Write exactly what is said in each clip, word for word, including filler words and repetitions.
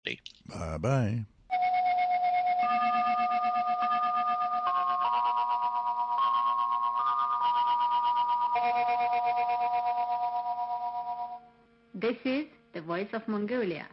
Bye-bye. This is the voice of Mongolia.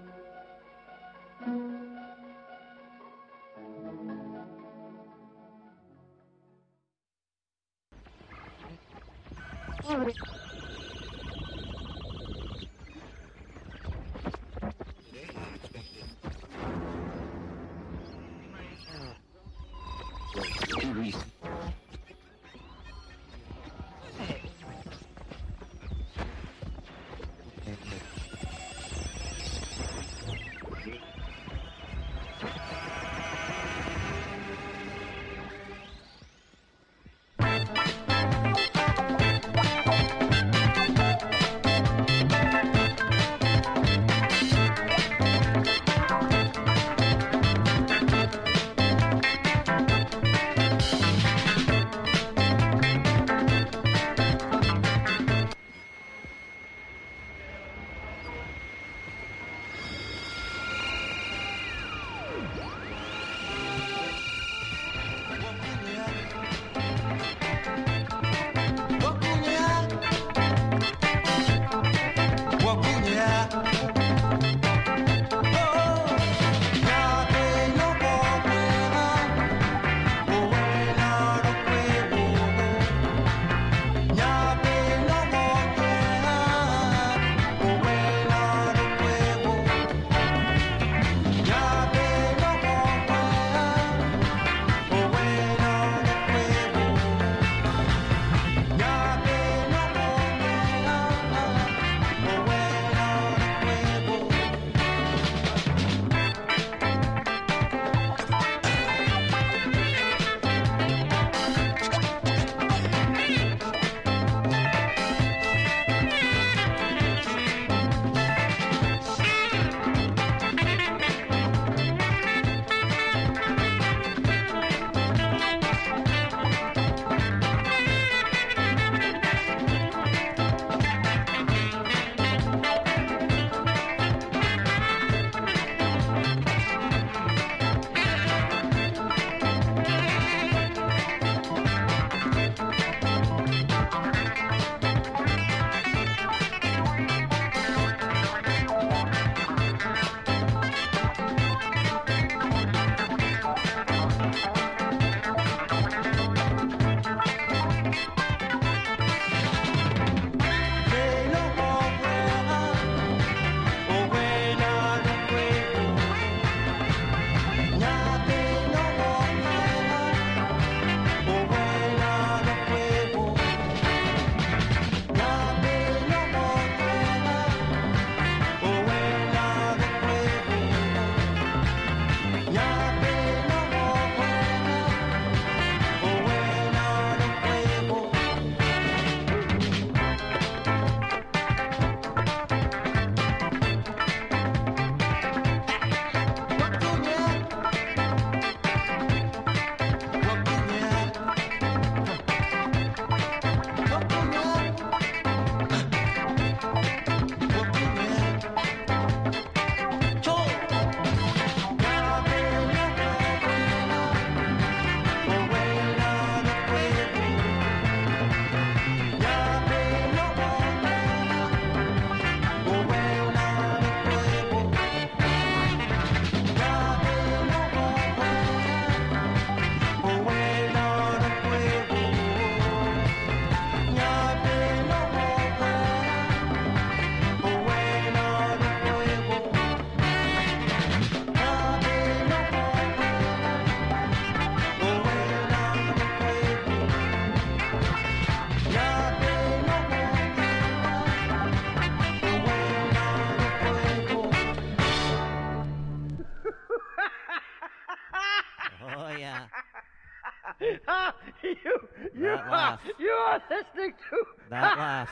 you, you, That are, laugh. you are listening to That laugh.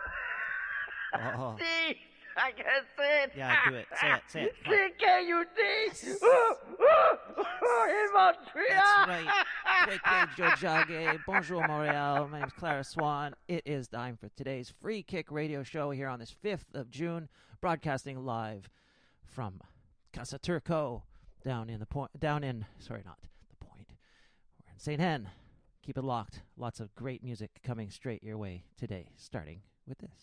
Oh. D. I can't say it. Yeah, do it. Say it. Say it. C K U D. Oh, oh, oh, in Montreal. That's right. Great, great, Joe Jage. Bonjour, Montreal. My name's Clara Swan. It is time for today's Free Kick radio show here on this fifth of June, broadcasting live from Casa Turco down in the point, down in, sorry, not the point. We're in Saint Hen. Keep it locked. Lots of great music coming straight your way today, starting with this.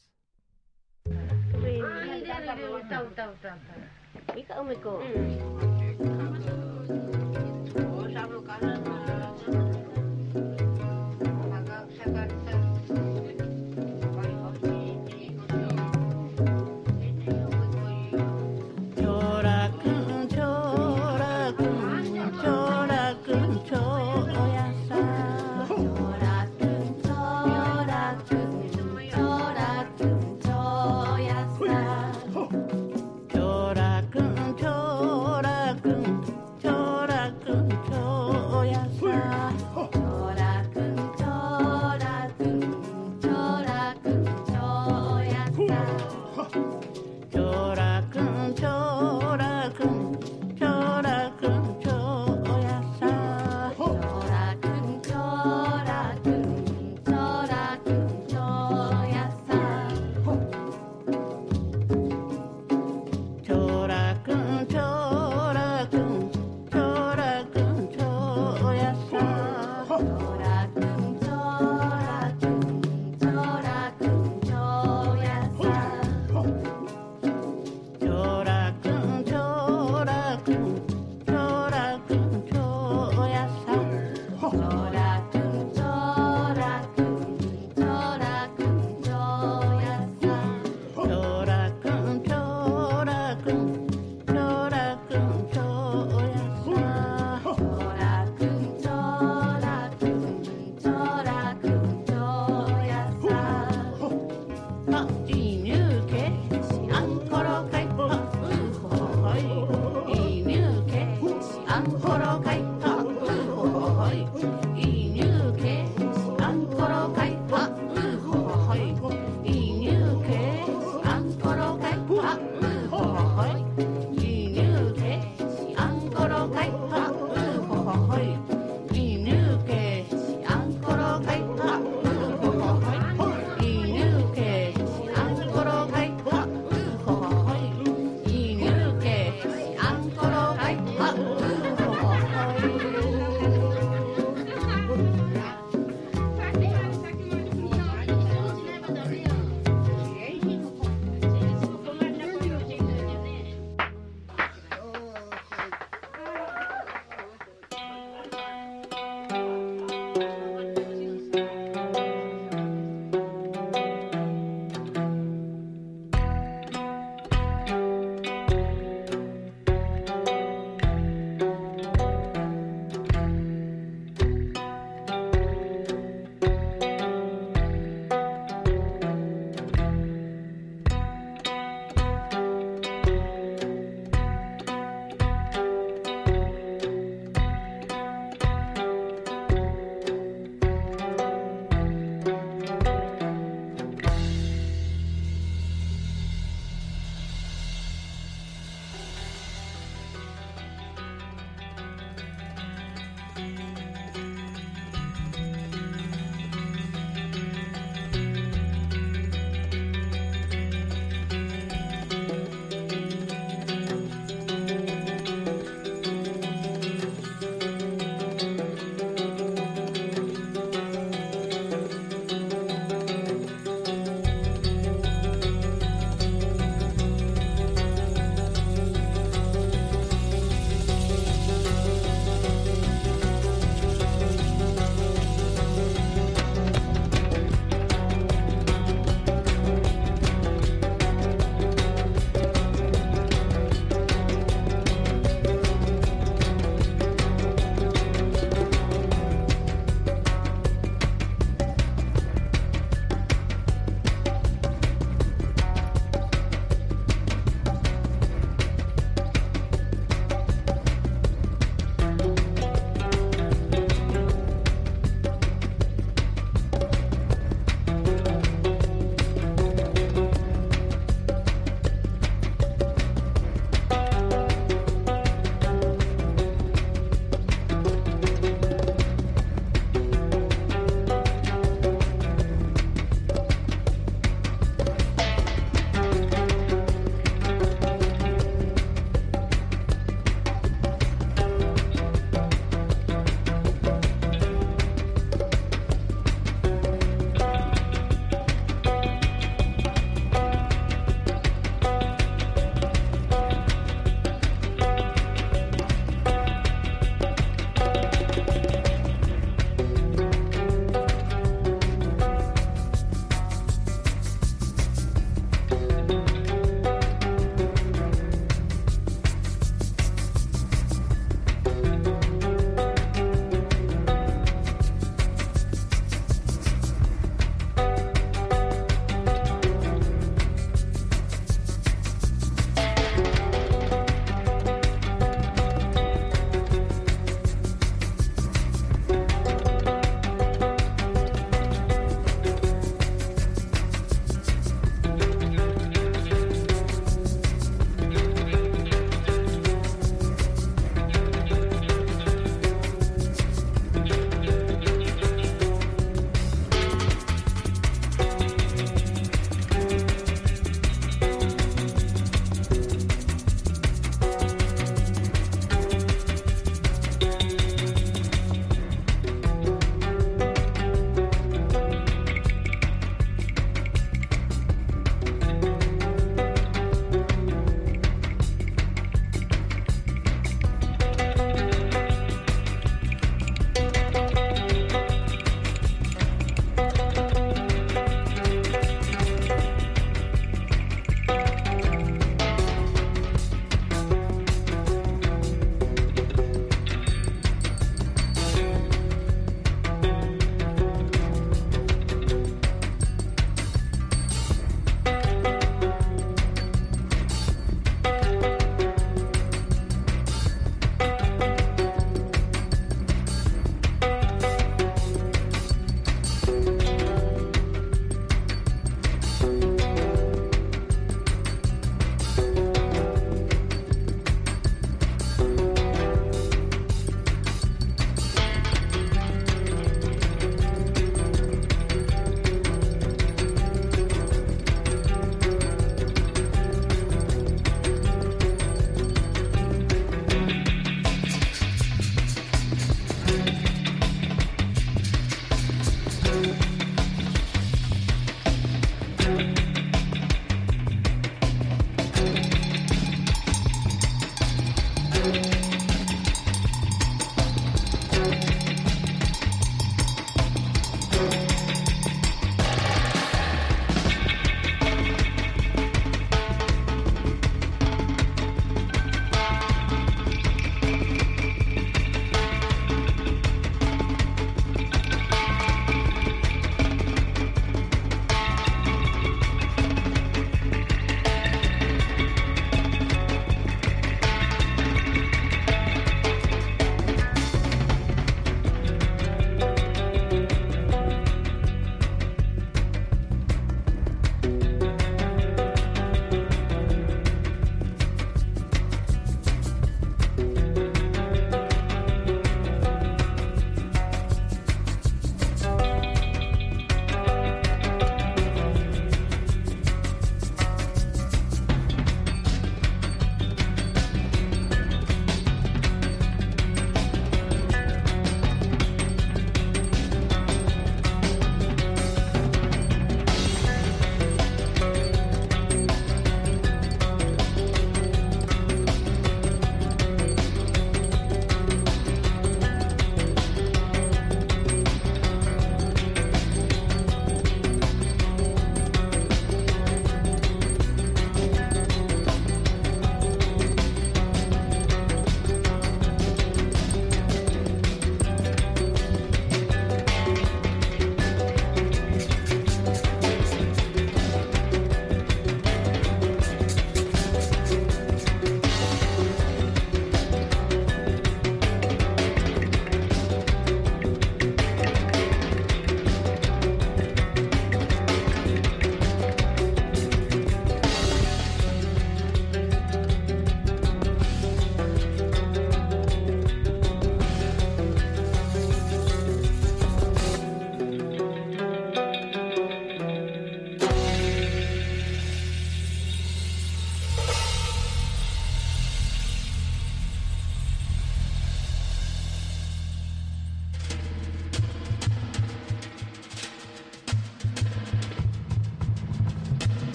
Chora,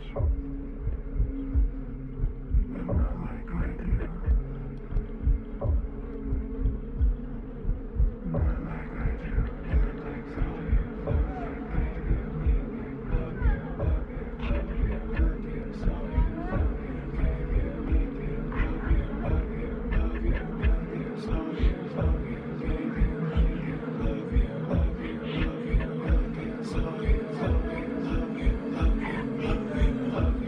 Love you.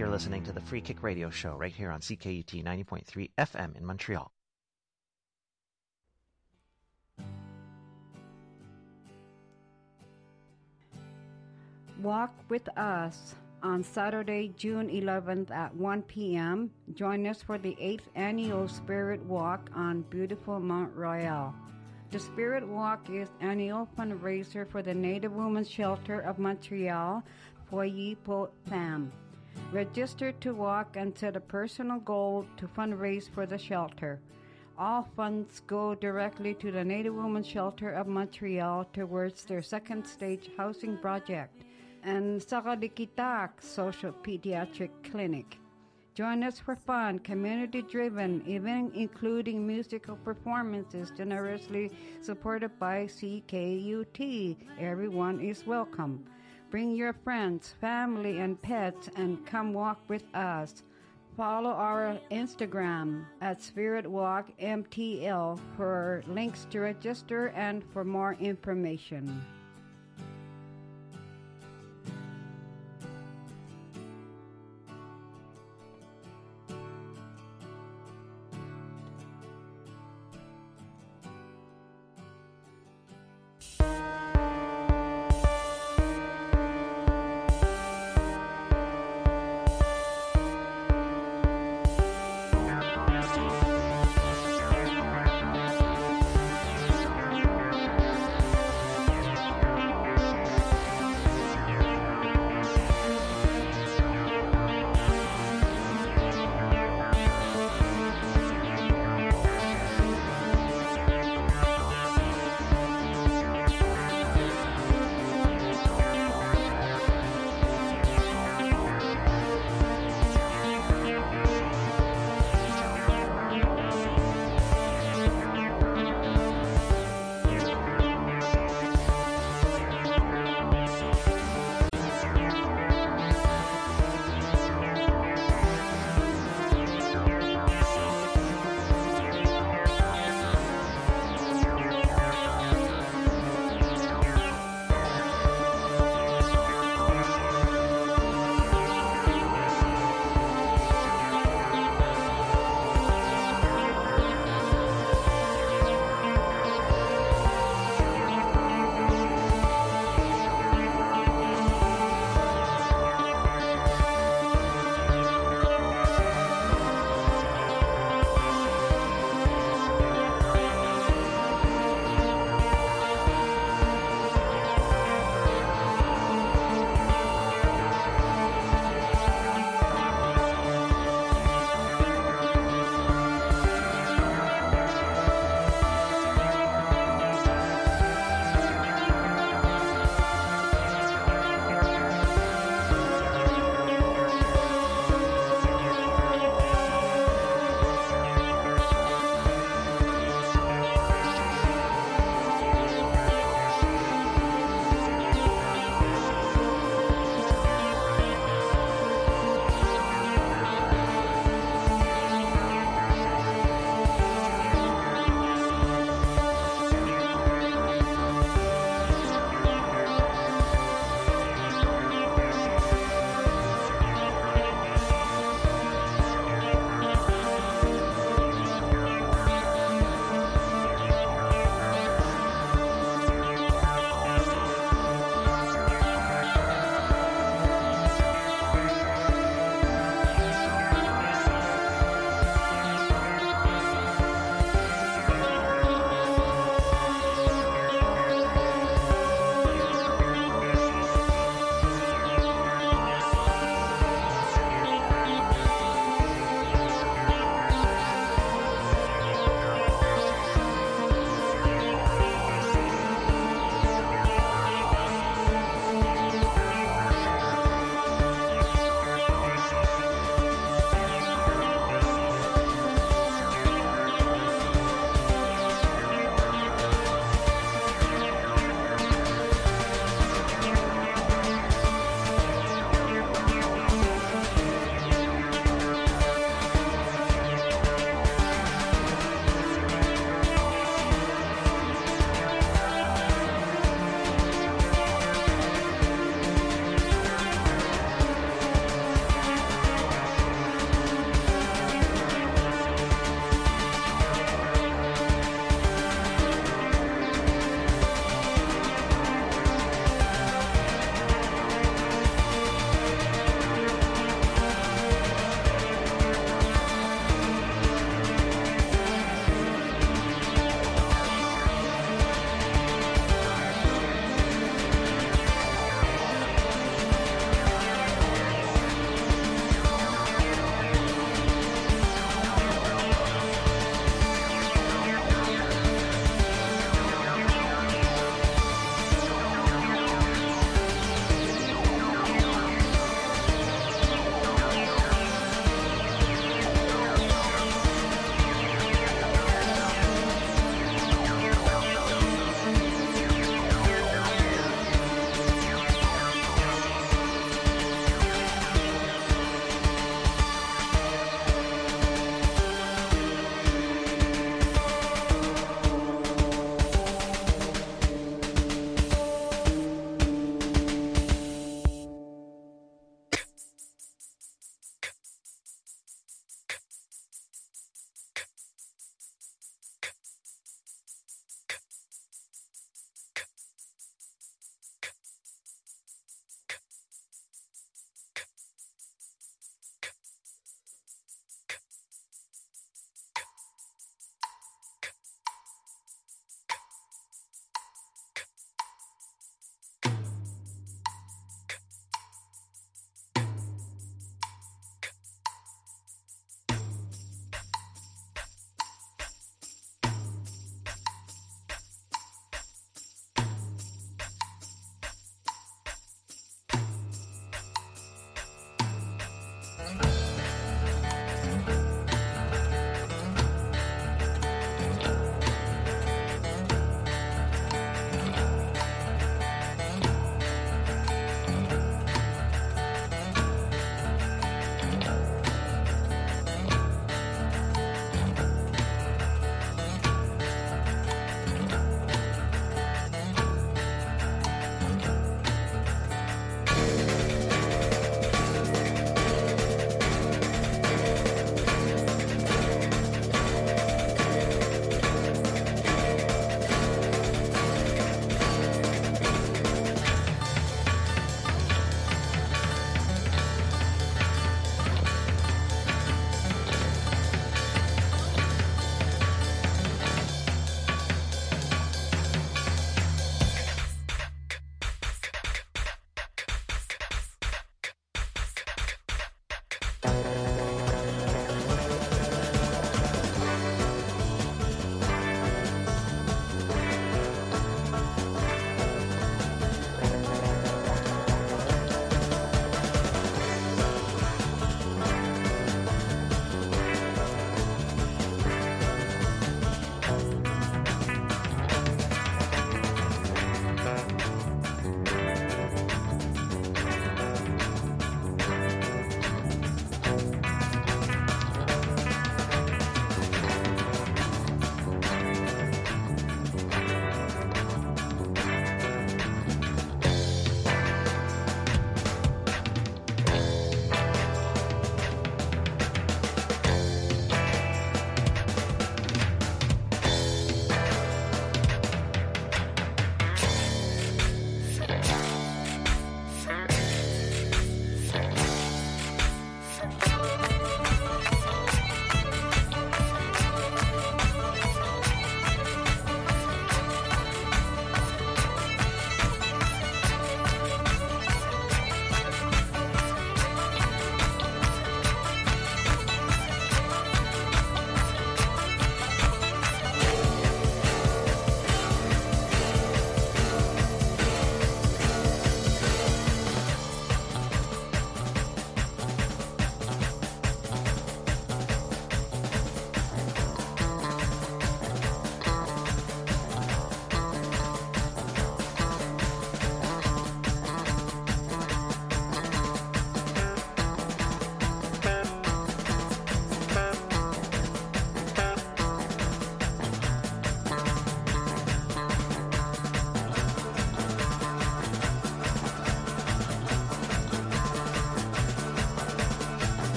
You're listening to the Free Kick Radio Show right here on C K U T ninety point three F M in Montreal. Walk with us on Saturday, June eleventh at one p.m. Join us for the eighth Annual Spirit Walk on beautiful Mount Royal. The Spirit Walk is an annual fundraiser for the Native Women's Shelter of Montreal, Foyer pour Femmes. Register to walk and set a personal goal to fundraise for the shelter. All funds go directly to the Native Women's Shelter of Montreal towards their second stage housing project and Sakalikitak Social Pediatric Clinic. Join us for fun, community-driven, event including musical performances generously supported by C K U T. Everyone is welcome. Bring your friends, family, and pets and come walk with us. Follow our Instagram at Spirit Walk M T L for links to register and for more information.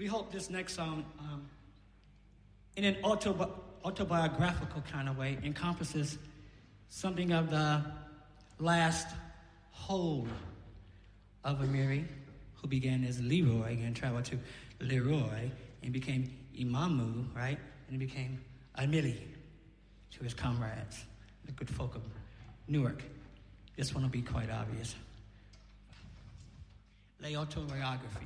we hope this next song, um, in an autobi- autobiographical kind of way, encompasses something of the last whole of Amiri, who began as Leroy and traveled to Leroy and became Imamu, right? And he became Amiri to his comrades, the good folk of Newark. This one will be quite obvious. Lay autobiography.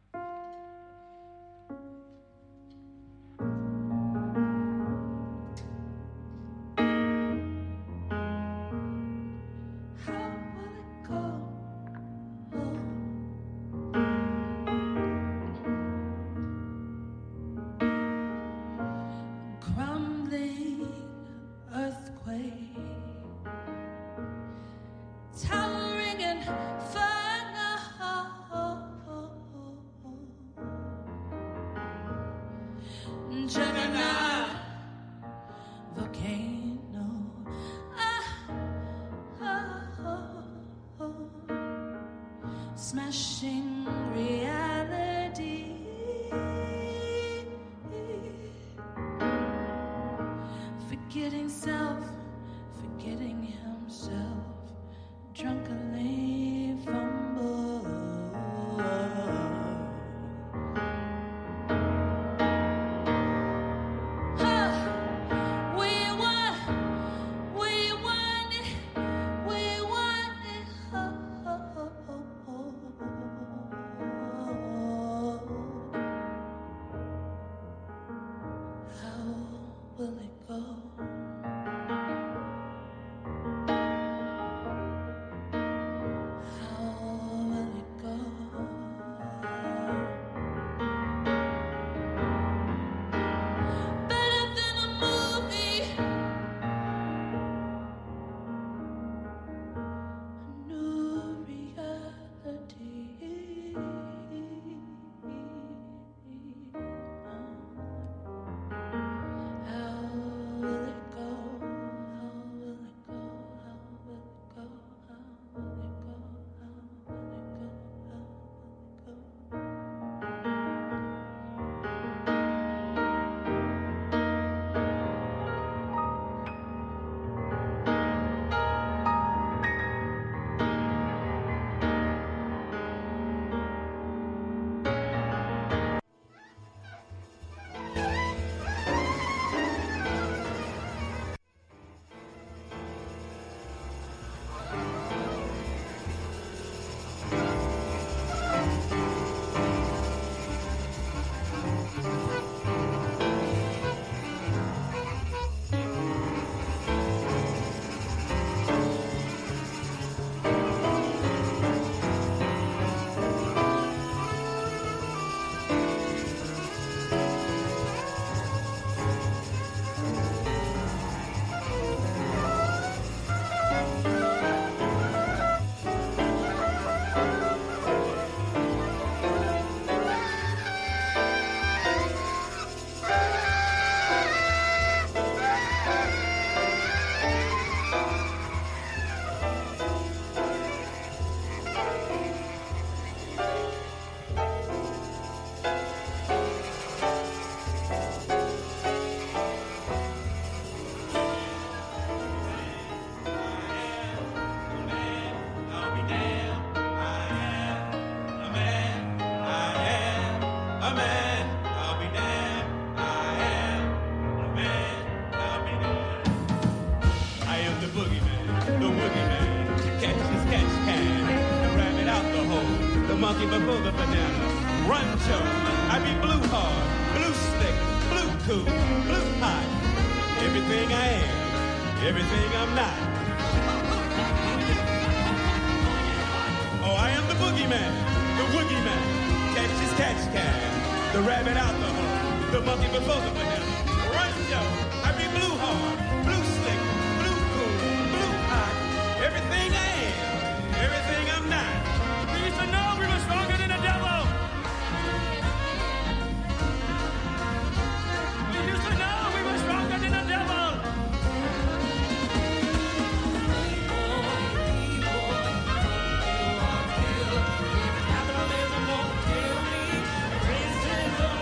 Smashing reality, forgetting self, forgetting himself, drunkenly fumble. Huh. We won, we won it, we won it. Oh, oh, oh, oh, oh. How will it go? How will it go? Better than a movie, a new reality. How will it go? How will it go? How will it go? How will it go? How will it go? How will it go? I am the boogeyman, the boogeyman. Catch this catch can, the rabbit out the hole, the monkey before the banana. Run show, I be blue hard, blue slick, blue cool, blue hot. Everything I am, everything I'm not. Oh, I am the boogeyman, the boogeyman. Catch this catch can, the rabbit out the hole, the monkey before the banana. Run show, I be blue hard, blue slick, blue cool, blue hot. Everything I am, everything I'm not. We used to know we were stronger than the devil. We used to know we were stronger than the devil. Capitalism won't kill me. Racism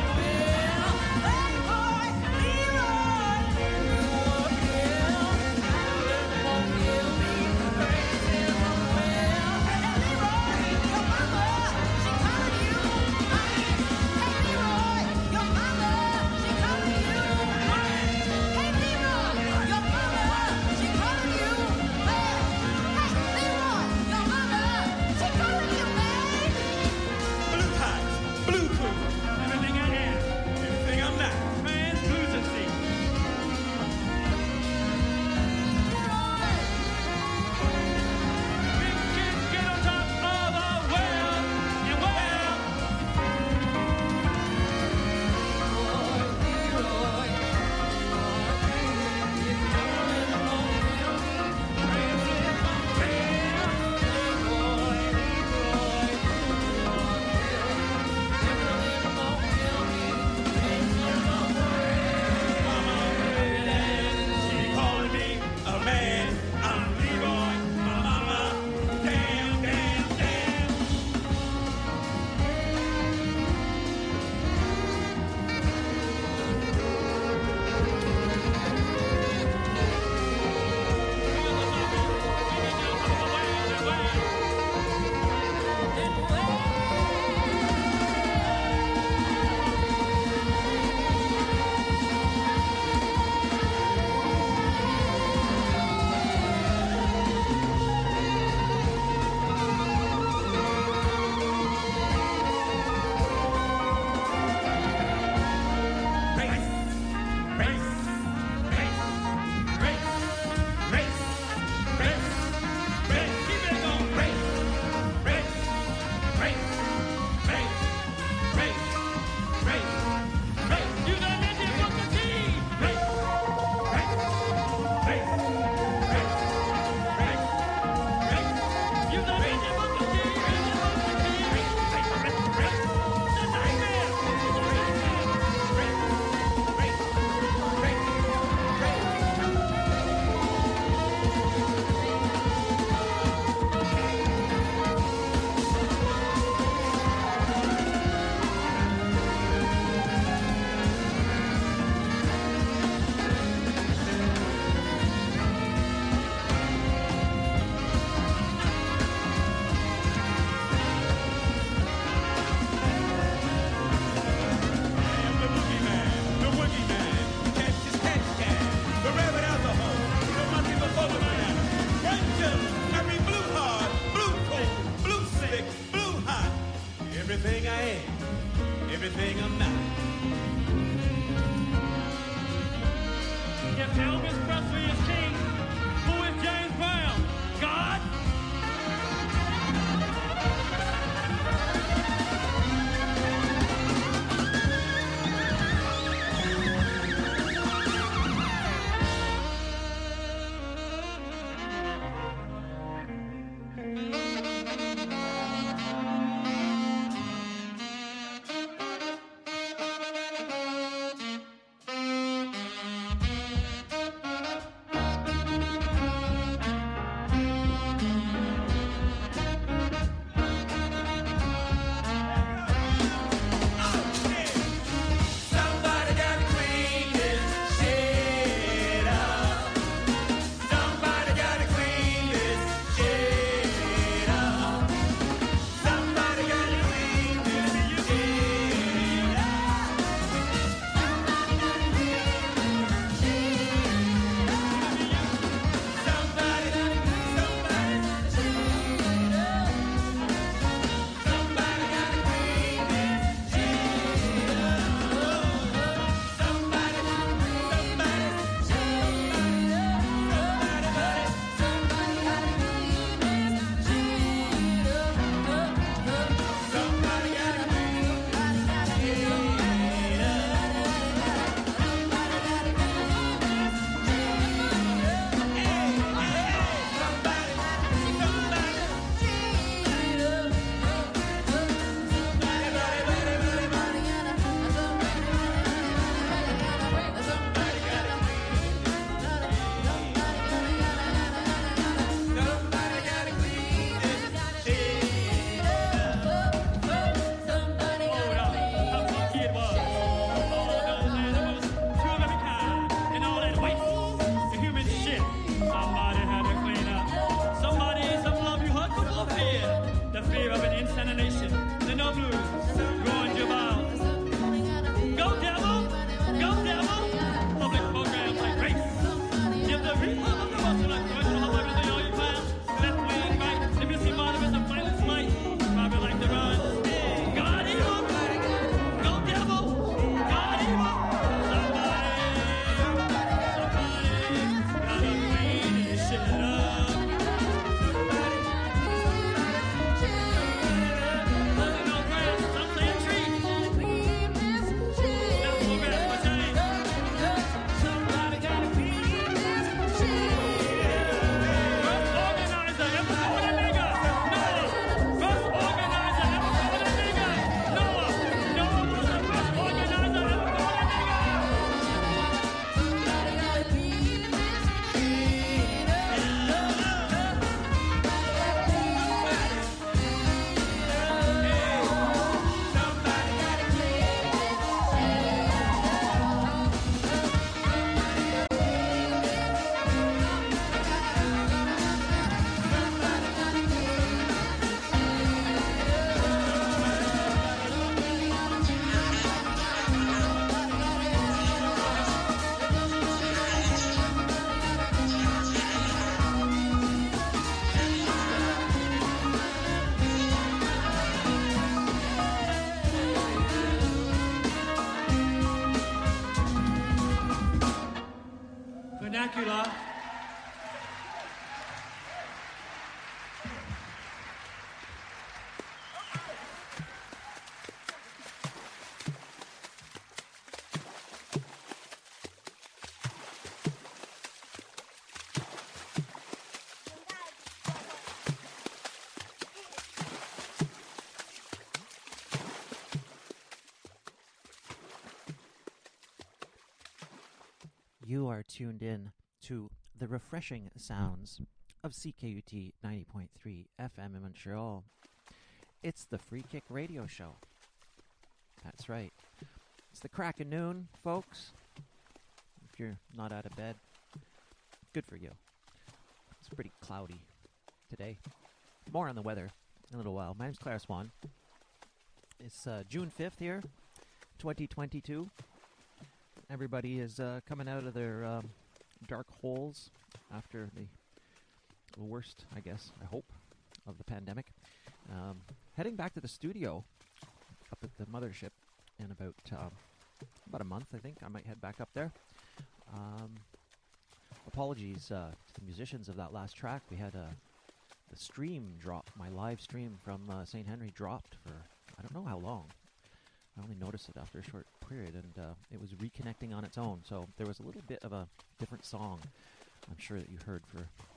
You are tuned in to the refreshing sounds of C K U T ninety point three F M in Montreal. It's the Free Kick Radio Show. That's right. It's the crack of noon, folks. If you're not out of bed, good for you. It's pretty cloudy today. More on the weather in a little while. My name's Claire Swan. It's uh, June fifth here, twenty twenty-two. Everybody is uh, coming out of their um, dark holes after the worst, I guess, I hope, of the pandemic. Um, heading back to the studio up at the mothership in about um, about a month, I think. I might head back up there. Um, apologies uh, to the musicians of that last track. We had a the stream drop. My live stream from uh, Saint Henry dropped for I don't know how long. I only noticed it after a short period, and uh, it was reconnecting on its own. So there was a little bit of a different song, I'm sure, that you heard for